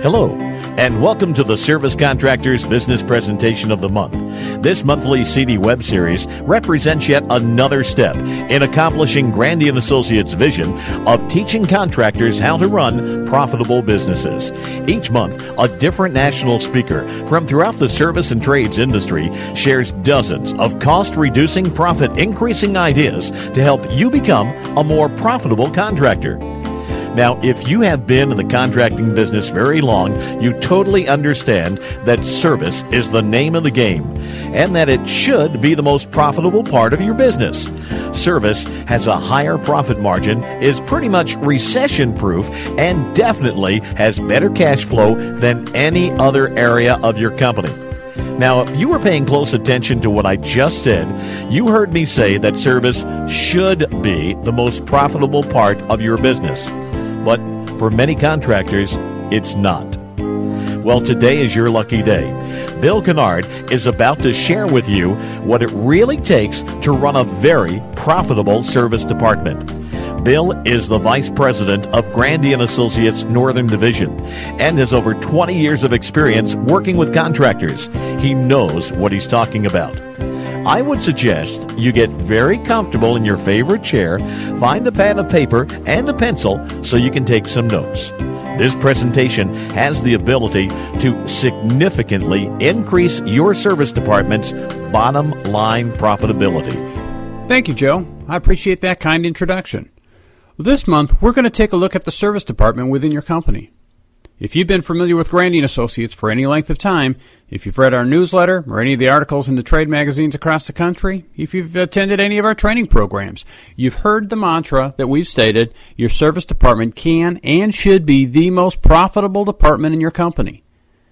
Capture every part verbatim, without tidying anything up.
Hello, and welcome to the Service Contractors Business Presentation of the Month. This monthly C D web series represents yet another step in accomplishing Grandy and Associates' vision of teaching contractors how to run profitable businesses. Each month, a different national speaker from throughout the service and trades industry shares dozens of cost-reducing, profit-increasing ideas to help you become a more profitable contractor. Now, if you have been in the contracting business very long, you totally understand that service is the name of the game and that it should be the most profitable part of your business. Service has a higher profit margin, is pretty much recession-proof, and definitely has better cash flow than any other area of your company. Now, if you were paying close attention to what I just said, you heard me say that service should be the most profitable part of your business. But for many contractors, it's not. Well, today is your lucky day. Bill Kennard is about to share with you what it really takes to run a very profitable service department. Bill is the Vice President of Grandy and Associates Northern Division and has over twenty years of experience working with contractors. He knows what he's talking about. I would suggest you get very comfortable in your favorite chair, find a pad of paper and a pencil so you can take some notes. This presentation has the ability to significantly increase your service department's bottom line profitability. Thank you, Joe. I appreciate that kind introduction. This month, we're going to take a look at the service department within your company. If you've been familiar with Grandy and Associates for any length of time, if you've read our newsletter or any of the articles in the trade magazines across the country, if you've attended any of our training programs, you've heard the mantra that we've stated: your service department can and should be the most profitable department in your company.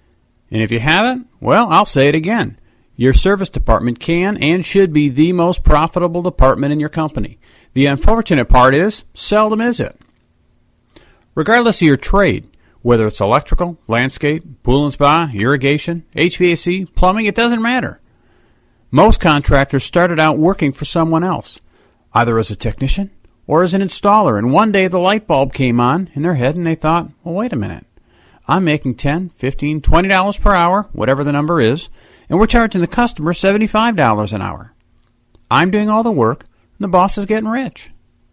And if you haven't, well, I'll say it again. Your service department can and should be the most profitable department in your company. The unfortunate part is, seldom is it. Regardless of your trade, whether it's electrical, landscape, pool and spa, irrigation, H V A C, plumbing, it doesn't matter. Most contractors started out working for someone else, either as a technician or as an installer, and one day the light bulb came on in their head and they thought, well, wait a minute. I'm making ten dollars, fifteen dollars, twenty dollars per hour, whatever the number is, and we're charging the customer seventy-five dollars an hour. I'm doing all the work, and the boss is getting rich.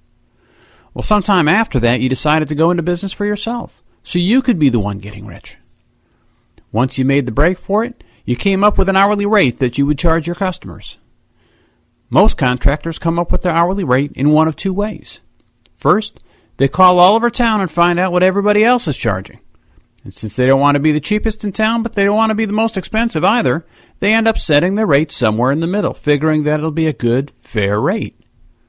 Well, sometime after that, you decided to go into business for yourself, so you could be the one getting rich. Once you made the break for it, you came up with an hourly rate that you would charge your customers. Most contractors come up with their hourly rate in one of two ways. First, they call all over town and find out what everybody else is charging. And since they don't want to be the cheapest in town, but they don't want to be the most expensive either, they end up setting their rate somewhere in the middle, figuring that it'll be a good, fair rate.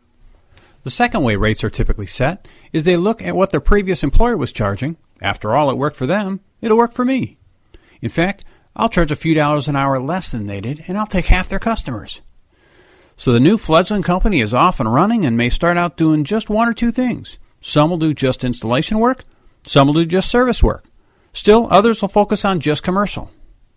The second way rates are typically set is they look at what their previous employer was charging. After all, it worked for them, it'll work for me. In fact, I'll charge a few dollars an hour less than they did, and I'll take half their customers. So the new fledgling company is off and running and may start out doing just one or two things. Some will do just installation work, some will do just service work. Still, others will focus on just commercial.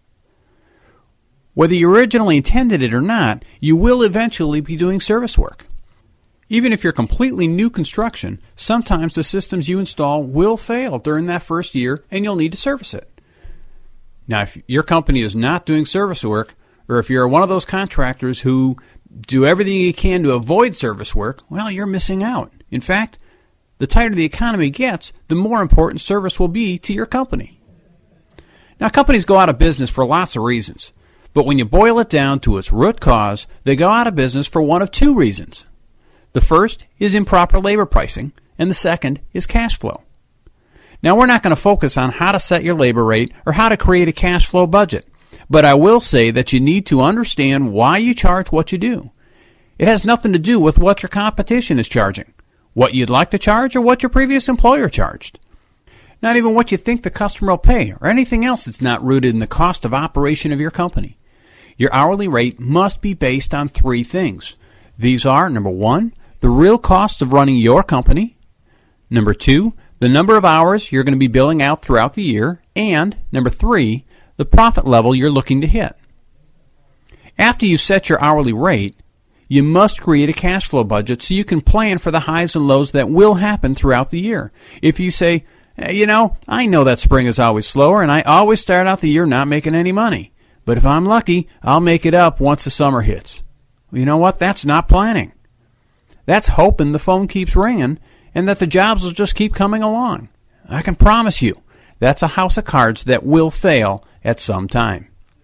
Whether you originally intended it or not, you will eventually be doing service work. Even if you're completely new construction, sometimes the systems you install will fail during that first year and you'll need to service it. Now, if your company is not doing service work, or if you're one of those contractors who do everything you can to avoid service work, well, you're missing out. In fact, the tighter the economy gets, the more important service will be to your company. Now, companies go out of business for lots of reasons, but when you boil it down to its root cause, they go out of business for one of two reasons. The first is improper labor pricing, and the second is cash flow. Now, we're not going to focus on how to set your labor rate or how to create a cash flow budget, but I will say that you need to understand why you charge what you do. It has nothing to do with what your competition is charging, what you'd like to charge, or what your previous employer charged. Not even what you think the customer will pay, or anything else that's not rooted in the cost of operation of your company. Your hourly rate must be based on three things. These are, number one, the real costs of running your company. Number two, the number of hours you're going to be billing out throughout the year. And number three, the profit level you're looking to hit. After you set your hourly rate, you must create a cash flow budget so you can plan for the highs and lows that will happen throughout the year. If you say, You know, I know that spring is always slower, and I always start out the year not making any money. But if I'm lucky, I'll make it up once the summer hits. You know what? That's not planning. That's hoping the phone keeps ringing and that the jobs will just keep coming along. I can promise you, that's a house of cards that will fail at some time.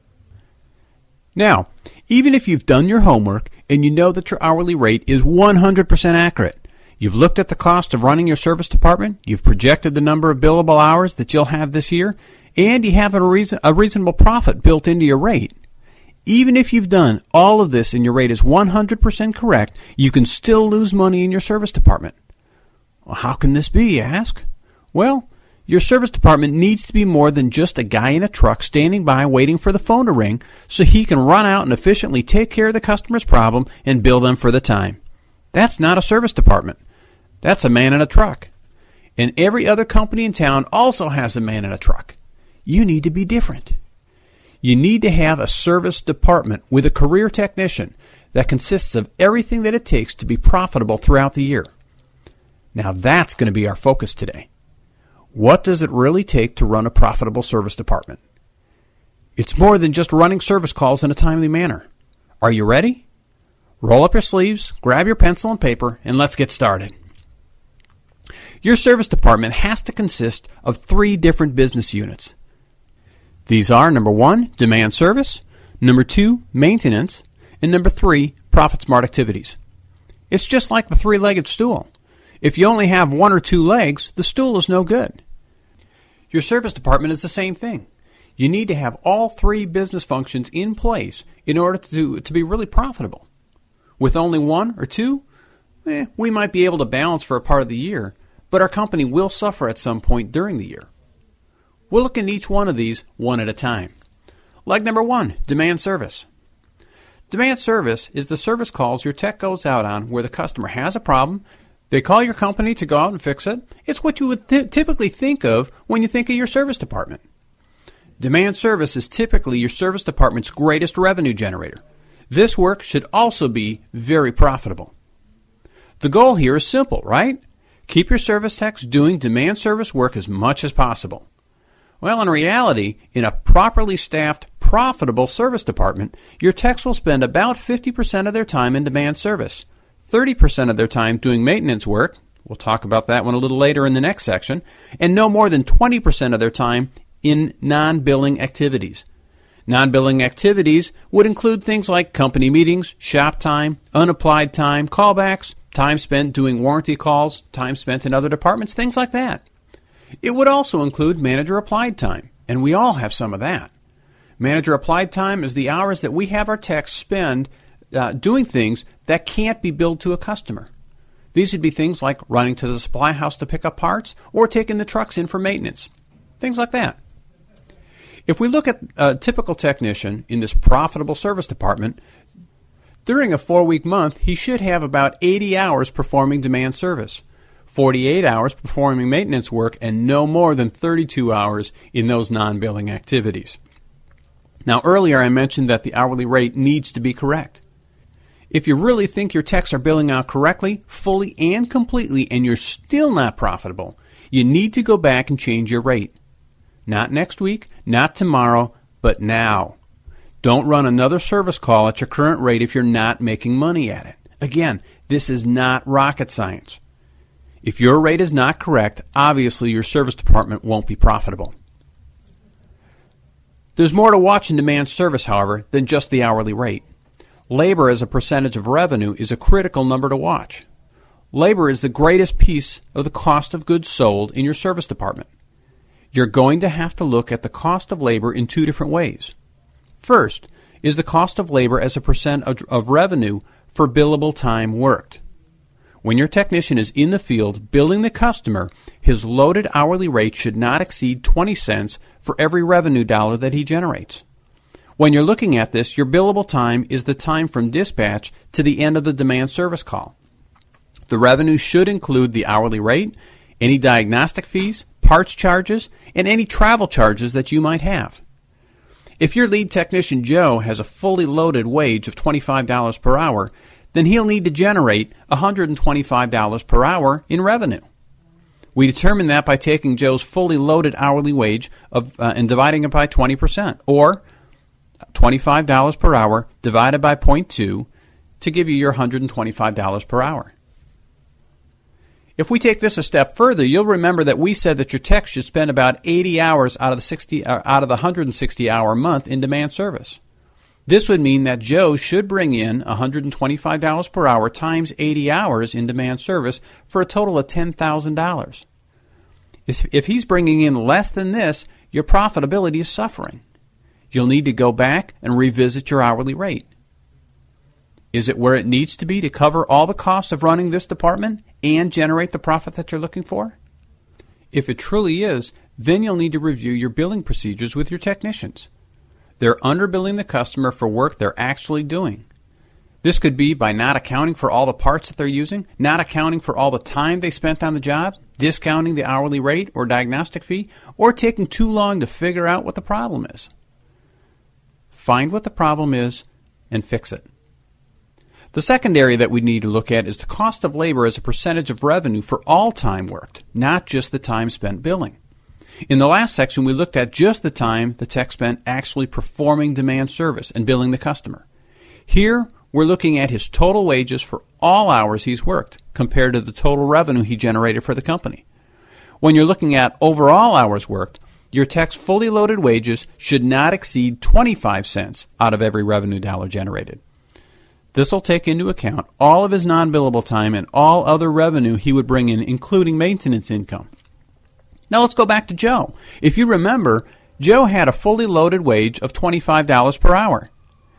Now, even if you've done your homework and you know that your hourly rate is one hundred percent accurate, you've looked at the cost of running your service department, you've projected the number of billable hours that you'll have this year, and you have a, reason, a reasonable profit built into your rate. Even if you've done all of this and your rate is one hundred percent correct, you can still lose money in your service department. Well, how can this be, you ask? Well, your service department needs to be more than just a guy in a truck standing by waiting for the phone to ring so he can run out and efficiently take care of the customer's problem and bill them for the time. That's not a service department. That's a man in a truck. And every other company in town also has a man in a truck. You need to be different. You need to have a service department with a career technician that consists of everything that it takes to be profitable throughout the year. Now that's going to be our focus today. What does it really take to run a profitable service department? It's more than just running service calls in a timely manner. Are you ready? Roll up your sleeves, grab your pencil and paper, and let's get started. Your service department has to consist of three different business units. These are, number one, demand service, number two, maintenance, and number three, profit smart activities. It's just like the three-legged stool. If you only have one or two legs, the stool is no good. Your service department is the same thing. You need to have all three business functions in place in order to, to be really profitable. With only one or two, eh, we might be able to balance for a part of the year, but our company will suffer at some point during the year. We'll look at each one of these one at a time. Leg number one, demand service. Demand service is the service calls your tech goes out on where the customer has a problem. They call your company to go out and fix it. It's what you would th- typically think of when you think of your service department. Demand service is typically your service department's greatest revenue generator. This work should also be very profitable. The goal here is simple, right? Keep your service techs doing demand service work as much as possible. Well, in reality, in a properly staffed, profitable service department, your techs will spend about fifty percent of their time in demand service, thirty percent of their time doing maintenance work, we'll talk about that one a little later in the next section, and no more than twenty percent of their time in non-billing activities. Non-billing activities would include things like company meetings, shop time, unapplied time, callbacks, time spent doing warranty calls, time spent in other departments, things like that. It would also include manager applied time, and we all have some of that. Manager applied time is the hours that we have our techs spend uh, doing things that can't be billed to a customer. These would be things like running to the supply house to pick up parts or taking the trucks in for maintenance, things like that. If we look at a typical technician in this profitable service department, during a four-week month, he should have about eighty hours performing demand service, forty-eight hours performing maintenance work, and no more than thirty-two hours in those non-billing activities. Now, earlier I mentioned that the hourly rate needs to be correct. If you really think your techs are billing out correctly, fully and completely, and you're still not profitable, you need to go back and change your rate. Not next week, not tomorrow, but now. Don't run another service call at your current rate if you're not making money at it. Again, this is not rocket science. If your rate is not correct, obviously your service department won't be profitable. There's more to watch in demand service, however, than just the hourly rate. Labor as a percentage of revenue is a critical number to watch. Labor is the greatest piece of the cost of goods sold in your service department. You're going to have to look at the cost of labor in two different ways. First is the cost of labor as a percent of, of revenue for billable time worked. When your technician is in the field billing the customer, his loaded hourly rate should not exceed twenty cents for every revenue dollar that he generates. When you're looking at this, your billable time is the time from dispatch to the end of the demand service call. The revenue should include the hourly rate, any diagnostic fees, parts charges, and any travel charges that you might have. If your lead technician, Joe, has a fully loaded wage of twenty-five dollars per hour, then he'll need to generate one hundred twenty-five dollars per hour in revenue. We determine that by taking Joe's fully loaded hourly wage of uh, and dividing it by twenty percent, or twenty-five dollars per hour divided by zero point two to give you your one hundred twenty-five dollars per hour. If we take this a step further, you'll remember that we said that your tech should spend about eighty hours out of the sixty uh, out of the one hundred sixty hour month in demand service. This would mean that Joe should bring in one hundred twenty-five dollars per hour times eighty hours in demand service for a total of ten thousand dollars. If he's bringing in less than this, your profitability is suffering. You'll need to go back and revisit your hourly rate. Is it where it needs to be to cover all the costs of running this department and generate the profit that you're looking for? If it truly is, then you'll need to review your billing procedures with your technicians. They're underbilling the customer for work they're actually doing. This could be by not accounting for all the parts that they're using, not accounting for all the time they spent on the job, discounting the hourly rate or diagnostic fee, or taking too long to figure out what the problem is. Find what the problem is and fix it. The second area that we need to look at is the cost of labor as a percentage of revenue for all time worked, not just the time spent billing. In the last section, we looked at just the time the tech spent actually performing demand service and billing the customer. Here, we're looking at his total wages for all hours he's worked compared to the total revenue he generated for the company. When you're looking at overall hours worked, your tech's fully loaded wages should not exceed twenty-five cents out of every revenue dollar generated. This will take into account all of his non-billable time and all other revenue he would bring in, including maintenance income. Now let's go back to Joe. If you remember, Joe had a fully loaded wage of twenty-five dollars per hour.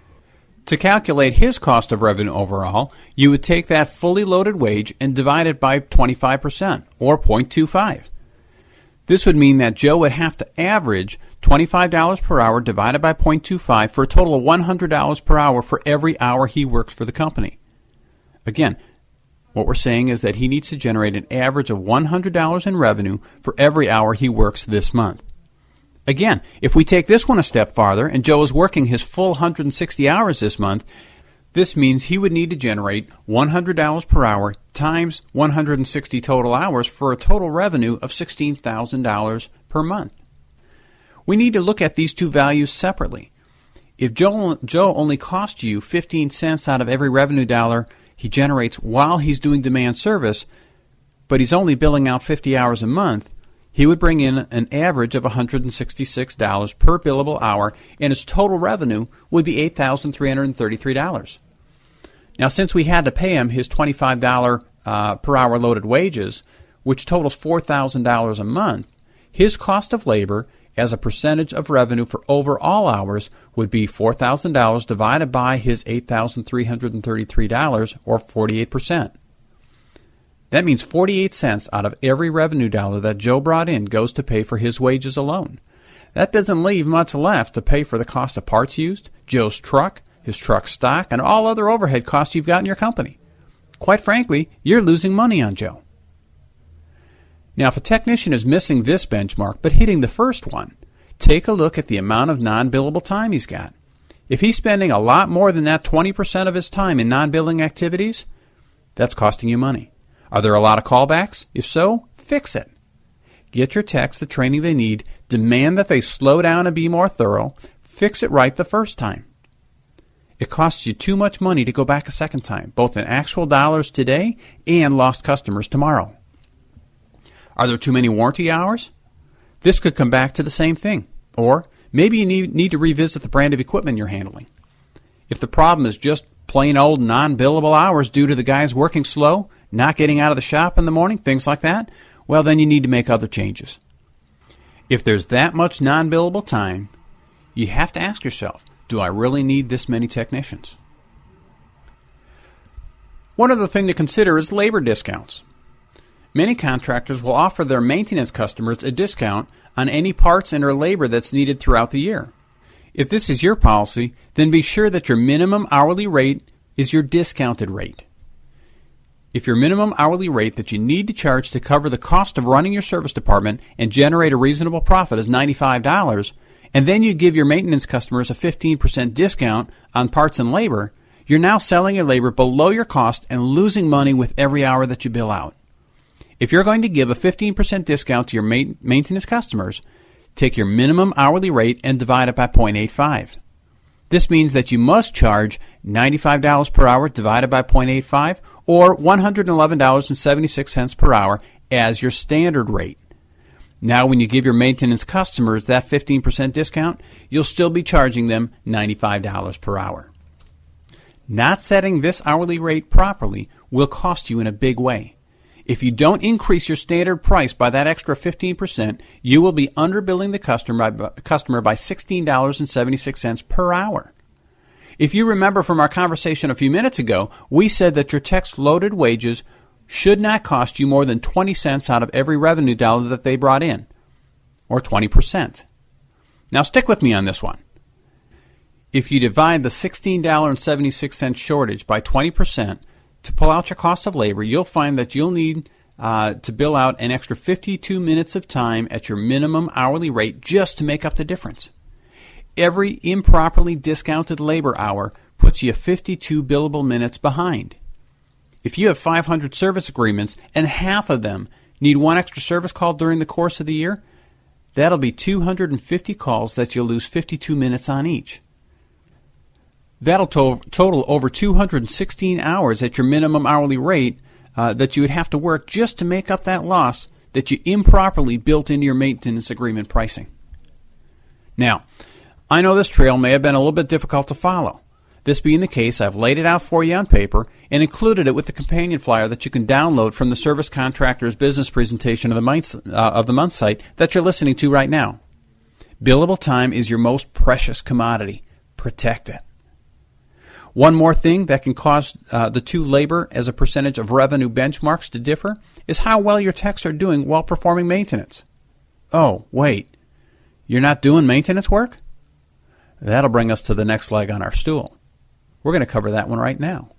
To calculate his cost of revenue overall, you would take that fully loaded wage and divide it by twenty-five percent, or zero point two five. This would mean that Joe would have to average twenty-five dollars per hour divided by zero point two five for a total of one hundred dollars per hour for every hour he works for the company. Again, what we're saying is that he needs to generate an average of one hundred dollars in revenue for every hour he works this month. Again, if we take this one a step farther and Joe is working his full one hundred sixty hours this month, this means he would need to generate one hundred dollars per hour times one hundred sixty total hours for a total revenue of sixteen thousand dollars per month. We need to look at these two values separately. If Joe, Joe only costs you fifteen cents out of every revenue dollar he generates while he's doing demand service, but he's only billing out fifty hours a month, he would bring in an average of one hundred sixty-six dollars per billable hour, and his total revenue would be eight thousand three hundred thirty-three dollars. Now, since we had to pay him his twenty-five dollars uh, per hour loaded wages, which totals four thousand dollars a month, his cost of labor as a percentage of revenue for overall hours would be four thousand dollars divided by his eight thousand three hundred thirty-three dollars, or forty-eight percent. That means forty-eight cents out of every revenue dollar that Joe brought in goes to pay for his wages alone. That doesn't leave much left to pay for the cost of parts used, Joe's truck, his truck stock, and all other overhead costs you've got in your company. Quite frankly, you're losing money on Joe. Now, if a technician is missing this benchmark but hitting the first one, take a look at the amount of non-billable time he's got. If he's spending a lot more than that twenty percent of his time in non-billing activities, that's costing you money. Are there a lot of callbacks? If so, fix it. Get your techs the training they need, demand that they slow down and be more thorough, fix it right the first time. It costs you too much money to go back a second time, both in actual dollars today and lost customers tomorrow. Are there too many warranty hours? This could come back to the same thing. Or maybe you need, need to revisit the brand of equipment you're handling. If the problem is just plain old non-billable hours due to the guys working slow, not getting out of the shop in the morning, things like that, well, then you need to make other changes. If there's that much non-billable time, you have to ask yourself, do I really need this many technicians? One other thing to consider is labor discounts. Many contractors will offer their maintenance customers a discount on any parts and or labor that's needed throughout the year. If this is your policy, then be sure that your minimum hourly rate is your discounted rate. If your minimum hourly rate that you need to charge to cover the cost of running your service department and generate a reasonable profit is ninety-five dollars, and then you give your maintenance customers a fifteen percent discount on parts and labor, you're now selling your labor below your cost and losing money with every hour that you bill out. If you're going to give a fifteen percent discount to your ma- maintenance customers, take your minimum hourly rate and divide it by zero point eight five. This means that you must charge ninety-five dollars per hour divided by zero point eight five, or one hundred eleven dollars and seventy-six cents per hour as your standard rate. Now, when you give your maintenance customers that fifteen percent discount, you'll still be charging them ninety-five dollars per hour. Not setting this hourly rate properly will cost you in a big way. If you don't increase your standard price by that extra fifteen percent, you will be underbilling the customer by, customer by sixteen dollars and seventy-six cents per hour. If you remember from our conversation a few minutes ago, we said that your tech's loaded wages should not cost you more than twenty cents out of every revenue dollar that they brought in, or twenty percent. Now stick with me on this one. If you divide the sixteen dollars and seventy-six cents shortage by twenty percent, to pull out your cost of labor, you'll find that you'll need uh, to bill out an extra fifty-two minutes of time at your minimum hourly rate just to make up the difference. Every improperly discounted labor hour puts you fifty-two billable minutes behind. If you have five hundred service agreements and half of them need one extra service call during the course of the year, that'll be two hundred fifty calls that you'll lose fifty-two minutes on each. That'll to- total over two hundred sixteen hours at your minimum hourly rate uh, that you would have to work just to make up that loss that you improperly built into your maintenance agreement pricing. Now, I know this trail may have been a little bit difficult to follow. This being the case, I've laid it out for you on paper and included it with the companion flyer that you can download from the Service Contractors Business Presentation of the Month, uh, of the month site that you're listening to right now. Billable time is your most precious commodity. Protect it. One more thing that can cause uh, the two labor as a percentage of revenue benchmarks to differ is how well your techs are doing while performing maintenance. Oh, wait, you're not doing maintenance work? That'll bring us to the next leg on our stool. We're going to cover that one right now.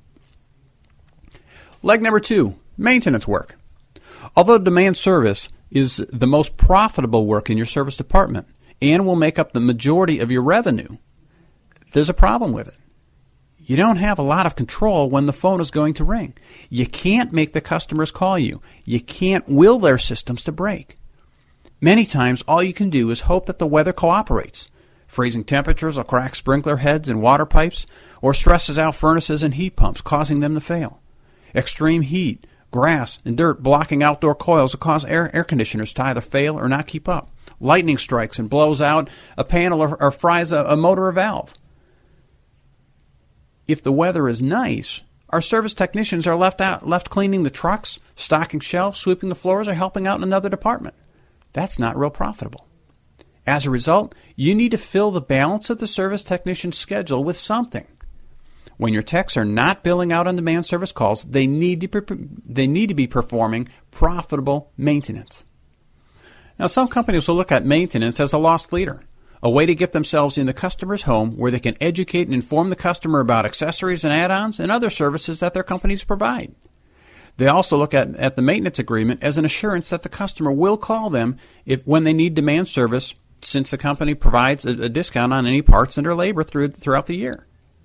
Leg number two, maintenance work. Although demand service is the most profitable work in your service department and will make up the majority of your revenue, there's a problem with it. You don't have a lot of control when the phone is going to ring. You can't make the customers call you. You can't will their systems to break. Many times, all you can do is hope that the weather cooperates. Freezing temperatures will crack sprinkler heads and water pipes, or stresses out furnaces and heat pumps, causing them to fail. Extreme heat, grass, and dirt blocking outdoor coils will cause air, air conditioners to either fail or not keep up. Lightning strikes and blows out a panel or, or fries a, a motor or valve. If the weather is nice, our service technicians are left out, left cleaning the trucks, stocking shelves, sweeping the floors, or helping out in another department. That's not real profitable. As a result, you need to fill the balance of the service technician's schedule with something. When your techs are not billing out on demand service calls, they need to pre- they need to be performing profitable maintenance. Now, some companies will look at maintenance as a lost leader, a way to get themselves in the customer's home where they can educate and inform the customer about accessories and add-ons and other services that their companies provide. They also look at, at the maintenance agreement as an assurance that the customer will call them if when they need demand service, since the company provides a, a discount on any parts and or labor through, throughout the year.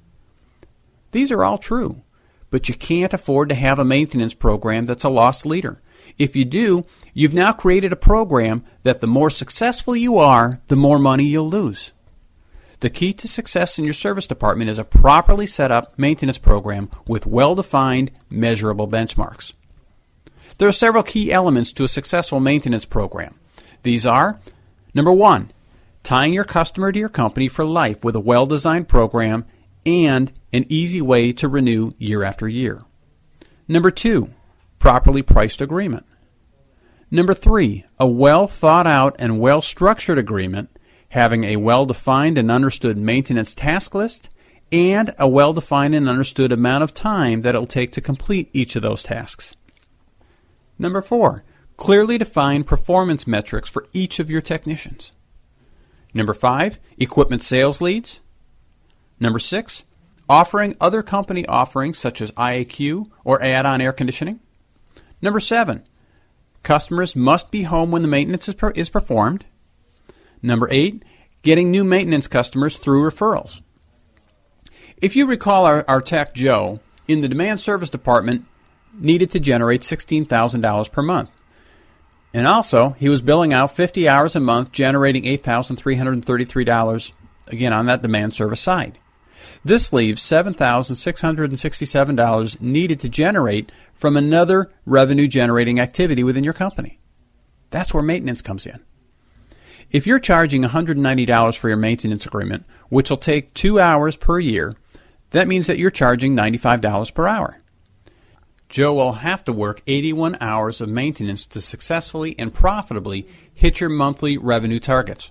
These are all true, but you can't afford to have a maintenance program that's a lost leader. If you do, you've now created a program that the more successful you are, the more money you'll lose. The key to success in your service department is a properly set up maintenance program with well-defined, measurable benchmarks. There are several key elements to a successful maintenance program. These are, number one, tying your customer to your company for life with a well-designed program and an easy way to renew year after year. Number two, properly priced agreement. Number three, a well-thought-out and well-structured agreement having a well-defined and understood maintenance task list and a well-defined and understood amount of time that it'll take to complete each of those tasks. Number four, clearly defined performance metrics for each of your technicians. Number five, equipment sales leads. Number six, offering other company offerings such as I A Q or add-on air conditioning. Number seven, customers must be home when the maintenance is, per- is performed. Number eight, getting new maintenance customers through referrals. If you recall, our, our tech, Joe, in the demand service department, needed to generate sixteen thousand dollars per month. And also, he was billing out fifty hours a month, generating eight thousand three hundred thirty-three dollars, again, on that demand service side. This leaves seven thousand six hundred sixty-seven dollars needed to generate from another revenue-generating activity within your company. That's where maintenance comes in. If you're charging one hundred ninety dollars for your maintenance agreement, which will take two hours per year, that means that you're charging ninety-five dollars per hour. Joe will have to work eighty-one hours of maintenance to successfully and profitably hit your monthly revenue targets.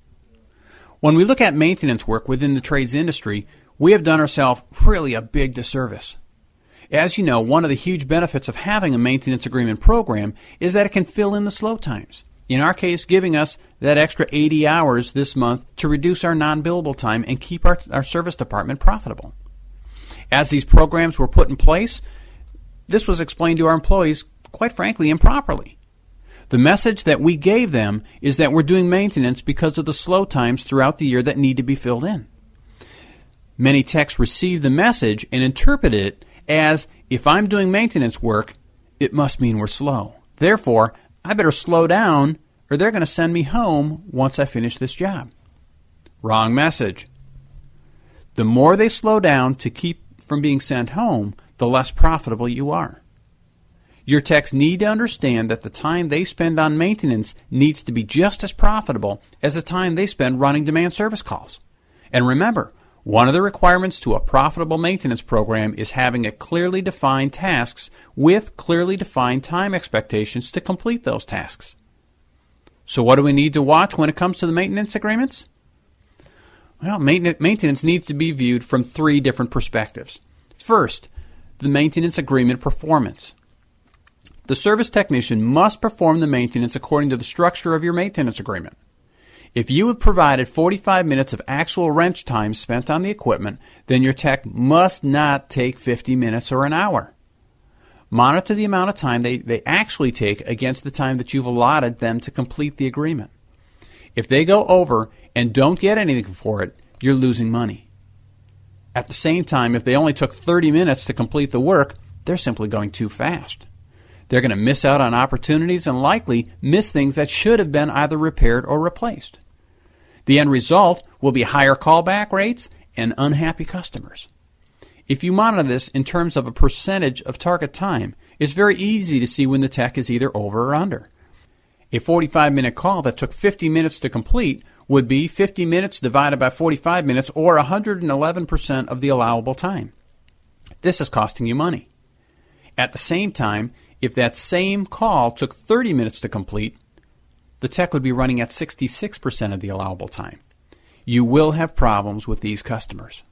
When we look at maintenance work within the trades industry, we have done ourselves really a big disservice. As you know, one of the huge benefits of having a maintenance agreement program is that it can fill in the slow times. In our case, giving us that extra eighty hours this month to reduce our non-billable time and keep our, our service department profitable. As these programs were put in place, this was explained to our employees, quite frankly, improperly. The message that we gave them is that we're doing maintenance because of the slow times throughout the year that need to be filled in. Many techs received the message and interpreted it as, if I'm doing maintenance work, it must mean we're slow. Therefore, I better slow down or they're going to send me home once I finish this job. Wrong message. The more they slow down to keep from being sent home, the less profitable you are. Your techs need to understand that the time they spend on maintenance needs to be just as profitable as the time they spend running demand service calls. And remember, one of the requirements to a profitable maintenance program is having a clearly defined tasks with clearly defined time expectations to complete those tasks. So what do we need to watch when it comes to the maintenance agreements? Well, maintenance needs to be viewed from three different perspectives. First, the maintenance agreement performance. The service technician must perform the maintenance according to the structure of your maintenance agreement. If you have provided forty-five minutes of actual wrench time spent on the equipment, then your tech must not take fifty minutes or an hour. Monitor the amount of time they, they actually take against the time that you've allotted them to complete the agreement. If they go over and don't get anything for it, you're losing money. At the same time, if they only took thirty minutes to complete the work, they're simply going too fast. They're going to miss out on opportunities and likely miss things that should have been either repaired or replaced. The end result will be higher callback rates and unhappy customers. If you monitor this in terms of a percentage of target time, it's very easy to see when the tech is either over or under. A forty-five minute call that took fifty minutes to complete would be fifty minutes divided by forty-five minutes, or one hundred eleven percent of the allowable time. This is costing you money. At the same time, if that same call took thirty minutes to complete, the tech would be running at sixty-six percent of the allowable time. You will have problems with these customers.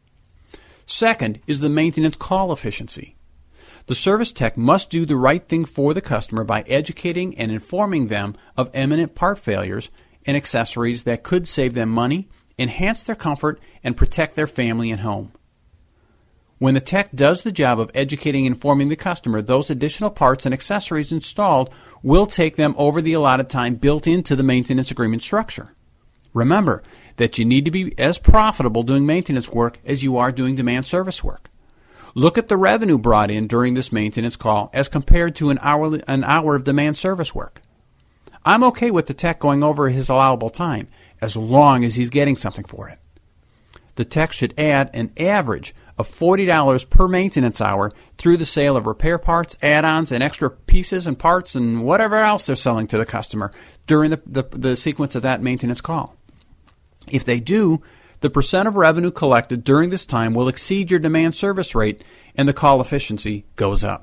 Second is the maintenance call efficiency. The service tech must do the right thing for the customer by educating and informing them of imminent part failures and accessories that could save them money, enhance their comfort, and protect their family and home. When the tech does the job of educating and informing the customer, those additional parts and accessories installed will take them over the allotted time built into the maintenance agreement structure. Remember that you need to be as profitable doing maintenance work as you are doing demand service work. Look at the revenue brought in during this maintenance call as compared to an hour, an hour of demand service work. I'm okay with the tech going over his allowable time as long as he's getting something for it. The tech should add an average of forty dollars per maintenance hour through the sale of repair parts, add-ons, and extra pieces and parts and whatever else they're selling to the customer during the, the, the sequence of that maintenance call. If they do, the percent of revenue collected during this time will exceed your demand service rate and the call efficiency goes up.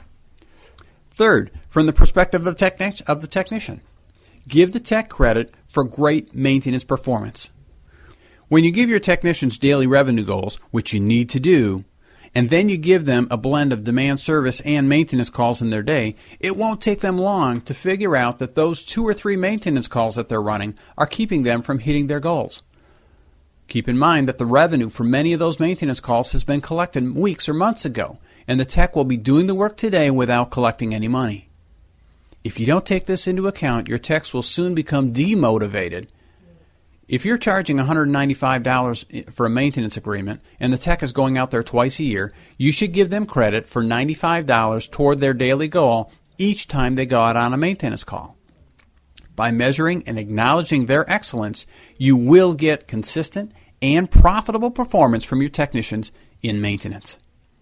Third, from the perspective of the, techni- of the technician, give the tech credit for great maintenance performance. When you give your technicians daily revenue goals, which you need to do, and then you give them a blend of demand service and maintenance calls in their day, it won't take them long to figure out that those two or three maintenance calls that they're running are keeping them from hitting their goals. Keep in mind that the revenue for many of those maintenance calls has been collected weeks or months ago, and the tech will be doing the work today without collecting any money. If you don't take this into account, your techs will soon become demotivated. If you're charging one hundred ninety-five dollars for a maintenance agreement and the tech is going out there twice a year, you should give them credit for ninety-five dollars toward their daily goal each time they go out on a maintenance call. By measuring and acknowledging their excellence, you will get consistent and profitable performance from your technicians in maintenance.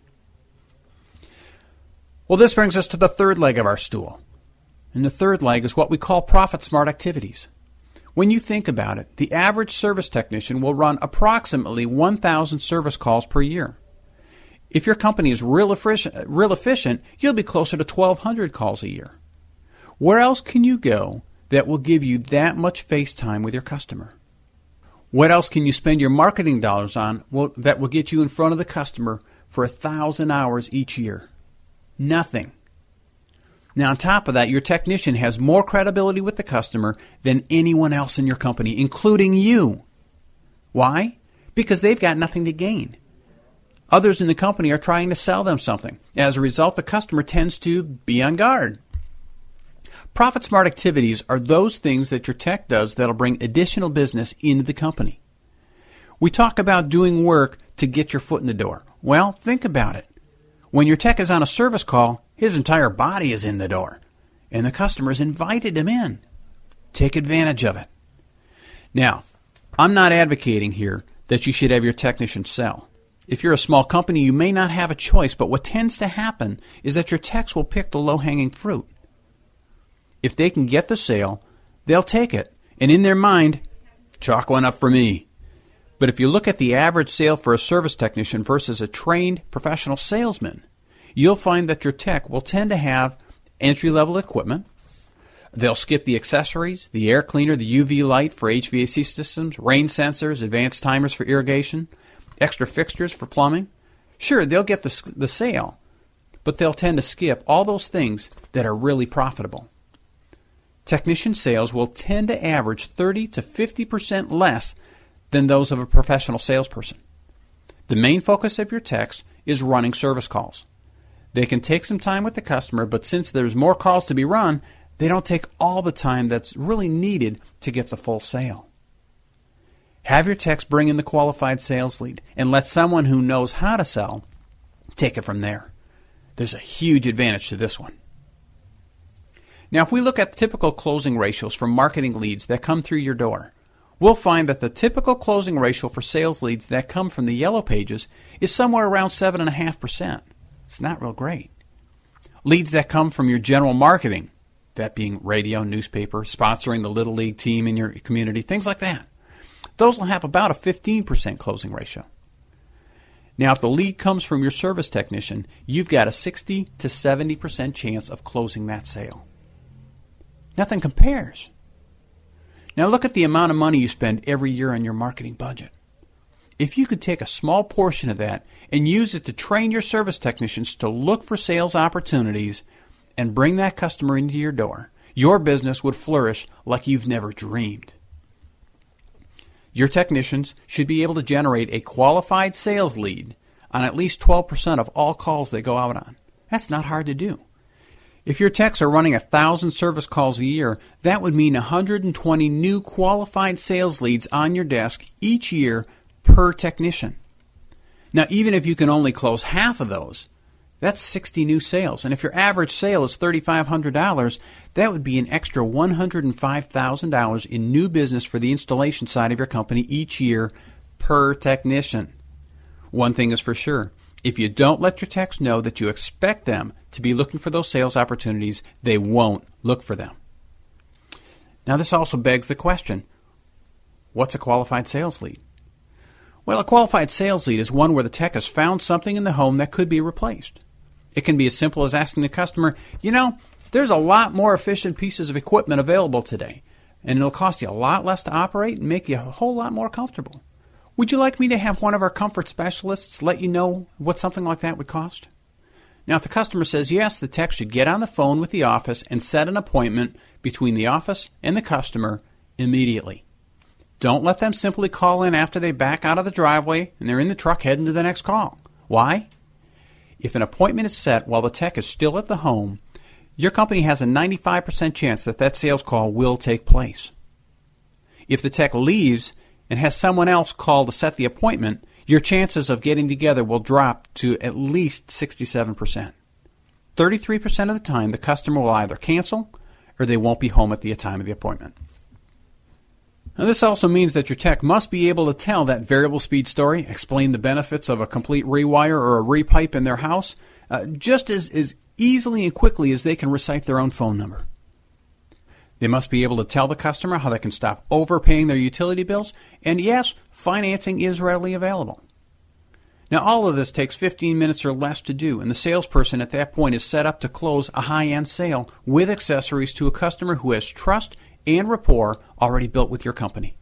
Well, this brings us to the third leg of our stool. And the third leg is what we call profit smart activities. When you think about it, the average service technician will run approximately one thousand service calls per year. If your company is real efficient, real efficient, you'll be closer to twelve hundred calls a year. Where else can you go that will give you that much face time with your customer? What else can you spend your marketing dollars on well, that will get you in front of the customer for a thousand hours each year? Nothing. Now, on top of that, your technician has more credibility with the customer than anyone else in your company, including you. Why? Because they've got nothing to gain. Others in the company are trying to sell them something. As a result, the customer tends to be on guard. Profit smart activities are those things that your tech does that'll bring additional business into the company. We talk about doing work to get your foot in the door. Well, think about it. When your tech is on a service call, his entire body is in the door, and the customer's invited him in. Take advantage of it. Now, I'm not advocating here that you should have your technician sell. If you're a small company, you may not have a choice, but what tends to happen is that your techs will pick the low-hanging fruit. If they can get the sale, they'll take it, and in their mind, chalk one up for me. But if you look at the average sale for a service technician versus a trained professional salesman, you'll find that your tech will tend to have entry-level equipment. They'll skip the accessories, the air cleaner, the U V light for H V A C systems, rain sensors, advanced timers for irrigation, extra fixtures for plumbing. Sure, they'll get the, the sale, but they'll tend to skip all those things that are really profitable. Technician sales will tend to average thirty to fifty percent less than those of a professional salesperson. The main focus of your techs is running service calls. They can take some time with the customer, but since there's more calls to be run, they don't take all the time that's really needed to get the full sale. Have your techs bring in the qualified sales lead and let someone who knows how to sell take it from there. There's a huge advantage to this one. Now, if we look at the typical closing ratios for marketing leads that come through your door, we'll find that the typical closing ratio for sales leads that come from the yellow pages is somewhere around seven point five percent. It's not real great. Leads that come from your general marketing, that being radio, newspaper, sponsoring the Little League team in your community, things like that, those will have about a fifteen percent closing ratio. Now, if the lead comes from your service technician, you've got a sixty to seventy percent chance of closing that sale. Nothing compares. Now look at the amount of money you spend every year on your marketing budget. If you could take a small portion of that and use it to train your service technicians to look for sales opportunities and bring that customer into your door, your business would flourish like you've never dreamed. Your technicians should be able to generate a qualified sales lead on at least twelve percent of all calls they go out on. That's not hard to do. If your techs are running one thousand service calls a year, that would mean one hundred twenty new qualified sales leads on your desk each year per technician. Now, even if you can only close half of those, that's sixty new sales. And if your average sale is three thousand five hundred dollars, that would be an extra one hundred five thousand dollars in new business for the installation side of your company each year per technician. One thing is for sure. If you don't let your techs know that you expect them to be looking for those sales opportunities, they won't look for them. Now, this also begs the question, what's a qualified sales lead? Well, a qualified sales lead is one where the tech has found something in the home that could be replaced. It can be as simple as asking the customer, you know, there's a lot more efficient pieces of equipment available today, and it'll cost you a lot less to operate and make you a whole lot more comfortable. Would you like me to have one of our comfort specialists let you know what something like that would cost? Now, if the customer says yes, the tech should get on the phone with the office and set an appointment between the office and the customer immediately. Don't let them simply call in after they back out of the driveway and they're in the truck heading to the next call. Why? If an appointment is set while the tech is still at the home, your company has a ninety-five percent chance that that sales call will take place. If the tech leaves and has someone else call to set the appointment, your chances of getting together will drop to at least sixty-seven percent. thirty-three percent of the time the customer will either cancel or they won't be home at the time of the appointment. Now, this also means that your tech must be able to tell that variable speed story, explain the benefits of a complete rewire or a repipe in their house, uh, just as, as easily and quickly as they can recite their own phone number. They must be able to tell the customer how they can stop overpaying their utility bills, and yes, financing is readily available. Now, all of this takes fifteen minutes or less to do, and the salesperson at that point is set up to close a high-end sale with accessories to a customer who has trust and rapport already built with your company.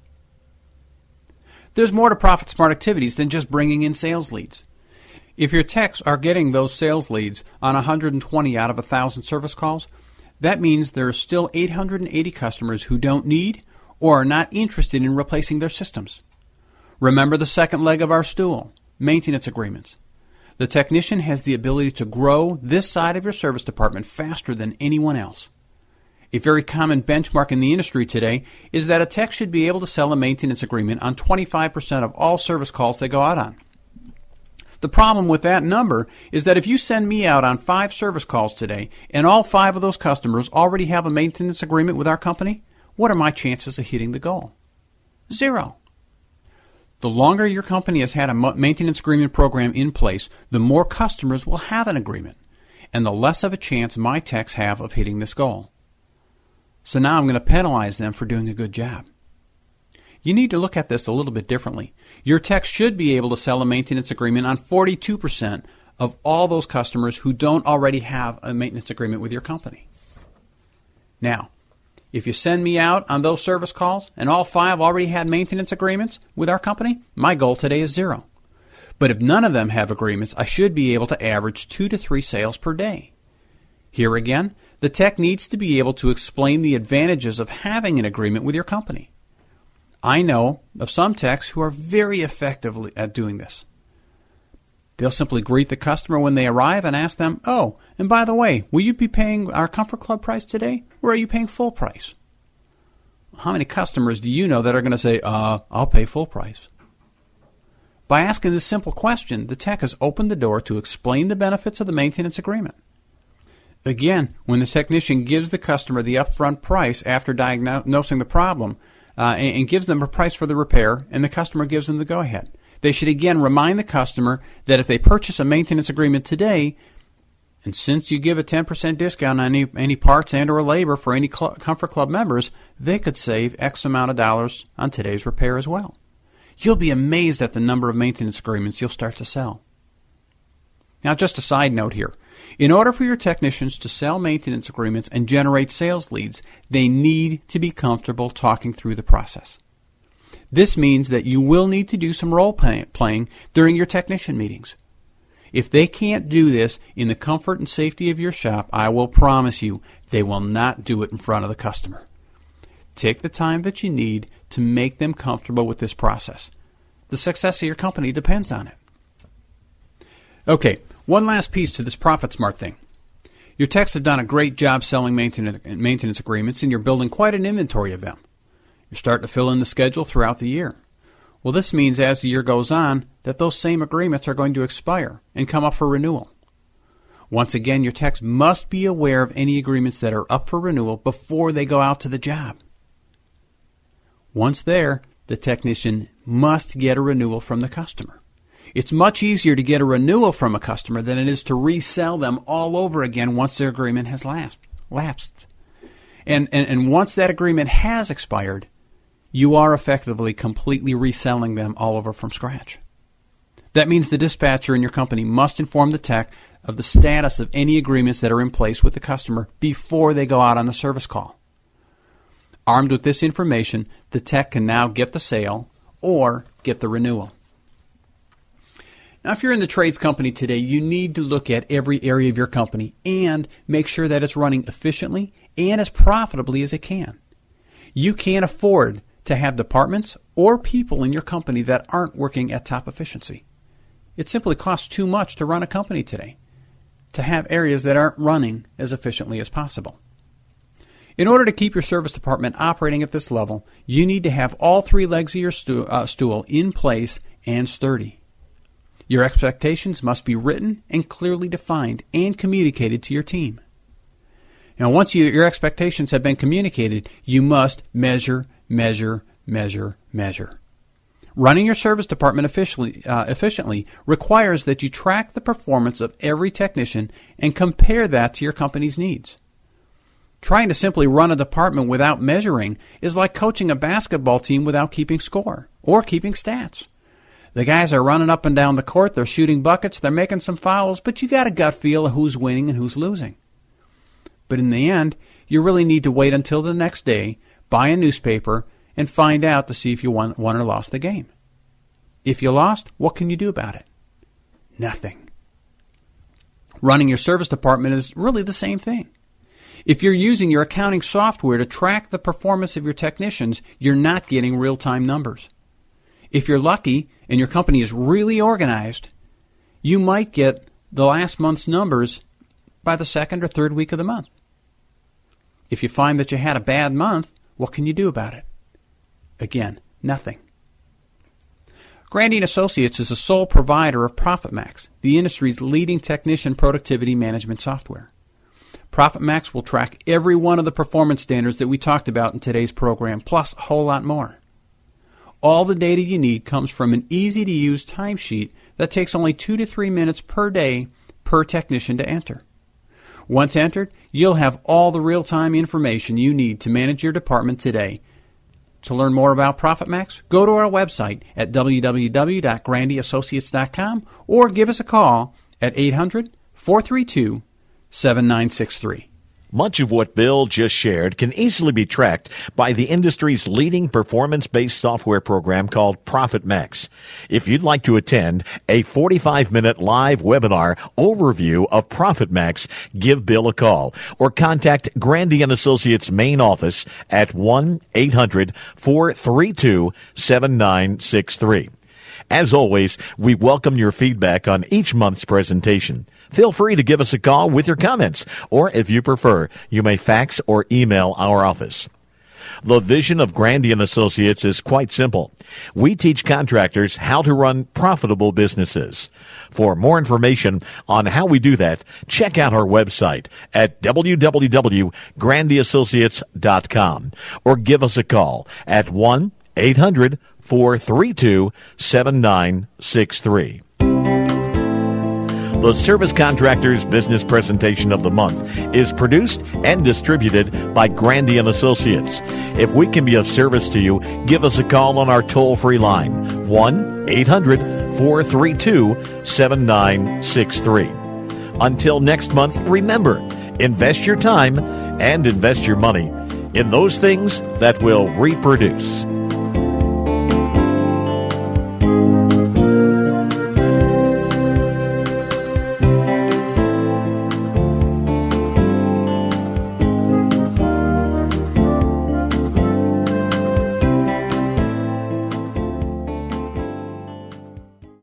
There's more to Profit Smart activities than just bringing in sales leads. If your techs are getting those sales leads on one hundred twenty out of one thousand service calls, that means there are still eight hundred eighty customers who don't need or are not interested in replacing their systems. Remember the second leg of our stool, maintenance agreements. The technician has the ability to grow this side of your service department faster than anyone else. A very common benchmark in the industry today is that a tech should be able to sell a maintenance agreement on twenty-five percent of all service calls they go out on. The problem with that number is that if you send me out on five service calls today and all five of those customers already have a maintenance agreement with our company, what are my chances of hitting the goal? Zero. The longer your company has had a maintenance agreement program in place, the more customers will have an agreement, and the less of a chance my techs have of hitting this goal. So now I'm going to penalize them for doing a good job. You need to look at this a little bit differently. Your tech should be able to sell a maintenance agreement on forty-two percent of all those customers who don't already have a maintenance agreement with your company. Now, if you send me out on those service calls and all five already had maintenance agreements with our company, my goal today is zero. But if none of them have agreements, I should be able to average two to three sales per day. Here again, the tech needs to be able to explain the advantages of having an agreement with your company. I know of some techs who are very effective at doing this. They'll simply greet the customer when they arrive and ask them, oh, and by the way, will you be paying our Comfort Club price today, or are you paying full price? How many customers do you know that are going to say, uh, I'll pay full price? By asking this simple question, the tech has opened the door to explain the benefits of the maintenance agreement. Again, when the technician gives the customer the upfront price after diagnosing the problem uh, and, and gives them a price for the repair, and the customer gives them the go-ahead, they should again remind the customer that if they purchase a maintenance agreement today, and since you give a ten percent discount on any, any parts and or labor for any Cl- Comfort Club members, they could save X amount of dollars on today's repair as well. You'll be amazed at the number of maintenance agreements you'll start to sell. Now, just a side note here. In order for your technicians to sell maintenance agreements and generate sales leads, they need to be comfortable talking through the process. This means that you will need to do some role play- playing during your technician meetings. If they can't do this in the comfort and safety of your shop, I will promise you they will not do it in front of the customer. Take the time that you need to make them comfortable with this process. The success of your company depends on it. Okay, one last piece to this Profit Smart thing. Your techs have done a great job selling maintenance, maintenance agreements, and you're building quite an inventory of them. You're starting to fill in the schedule throughout the year. Well, this means as the year goes on that those same agreements are going to expire and come up for renewal. Once again, your techs must be aware of any agreements that are up for renewal before they go out to the job. Once there, the technician must get a renewal from the customer. It's much easier to get a renewal from a customer than it is to resell them all over again once their agreement has lapsed. And, and, and once that agreement has expired, you are effectively completely reselling them all over from scratch. That means the dispatcher in your company must inform the tech of the status of any agreements that are in place with the customer before they go out on the service call. Armed with this information, the tech can now get the sale or get the renewal. Now, if you're in the trades company today, you need to look at every area of your company and make sure that it's running efficiently and as profitably as it can. You can't afford to have departments or people in your company that aren't working at top efficiency. It simply costs too much to run a company today, to have areas that aren't running as efficiently as possible. In order to keep your service department operating at this level, you need to have all three legs of your stu- uh, stool in place and sturdy. Your expectations must be written and clearly defined and communicated to your team. Now, once you, your expectations have been communicated, you must measure, measure, measure, measure. Running your service department efficiently, uh, efficiently requires that you track the performance of every technician and compare that to your company's needs. Trying to simply run a department without measuring is like coaching a basketball team without keeping score or keeping stats. The guys are running up and down the court, they're shooting buckets, they're making some fouls, but you got a gut feel of who's winning and who's losing. But in the end, you really need to wait until the next day, buy a newspaper, and find out to see if you won, won or lost the game. If you lost, what can you do about it? Nothing. Running your service department is really the same thing. If you're using your accounting software to track the performance of your technicians, you're not getting real-time numbers. If you're lucky and your company is really organized, you might get the last month's numbers by the second or third week of the month. If you find that you had a bad month, what can you do about it? Again, nothing. Grandy and Associates is the sole provider of ProfitMax, the industry's leading technician productivity management software. ProfitMax will track every one of the performance standards that we talked about in today's program, plus a whole lot more. All the data you need comes from an easy-to-use timesheet that takes only two to three minutes per day per technician to enter. Once entered, you'll have all the real-time information you need to manage your department today. To learn more about ProfitMax, go to our website at w w w dot grandy associates dot com or give us a call at eight hundred, four three two, seven nine six three. Much of what Bill just shared can easily be tracked by the industry's leading performance-based software program called ProfitMax. If you'd like to attend a forty-five minute live webinar overview of ProfitMax, give Bill a call or contact Grandy and Associates main office at one eight hundred, four three two, seven nine six three. As always, we welcome your feedback on each month's presentation. Feel free to give us a call with your comments, or if you prefer, you may fax or email our office. The vision of Grandy and Associates is quite simple. We teach contractors how to run profitable businesses. For more information on how we do that, check out our website at w w w dot grandy associates dot com or give us a call at one eight hundred, four three two, seven nine six three. The Service Contractors Business Presentation of the Month is produced and distributed by Grandy and Associates. If we can be of service to you, give us a call on our toll-free line, one eight hundred, four three two, seven nine six three. Until next month, remember, invest your time and invest your money in those things that will reproduce.